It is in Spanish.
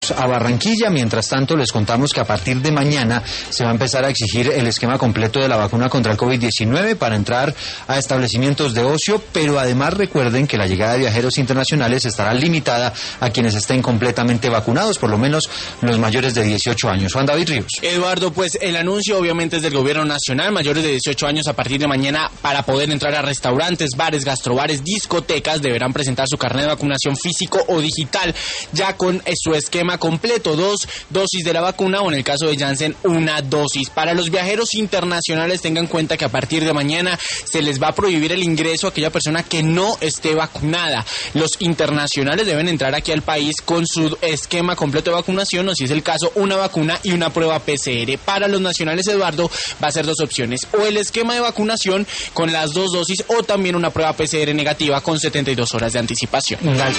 A Barranquilla. Mientras tanto, les contamos que a partir de mañana se va a empezar a exigir el esquema completo de la vacuna contra el COVID-19 para entrar a establecimientos de ocio, pero además recuerden que la llegada de viajeros internacionales estará limitada a quienes estén completamente vacunados, por lo menos los mayores de 18 años. Juan David Ríos. Eduardo, pues el anuncio obviamente es del gobierno nacional. Mayores de 18 años a partir de mañana, para poder entrar a restaurantes, bares, gastrobares, discotecas, deberán presentar su carnet de vacunación físico o digital, ya con su esquema completo, 2 dosis de la vacuna o en el caso de Janssen 1 dosis. Para los viajeros internacionales, tengan en cuenta que a partir de mañana se les va a prohibir el ingreso a aquella persona que no esté vacunada. Los internacionales deben entrar aquí al país con su esquema completo de vacunación, o si es el caso, una vacuna y una prueba PCR. Para los nacionales, Eduardo, va a ser 2 opciones: o el esquema de vacunación con las 2 dosis o también una prueba PCR negativa con 72 horas de anticipación.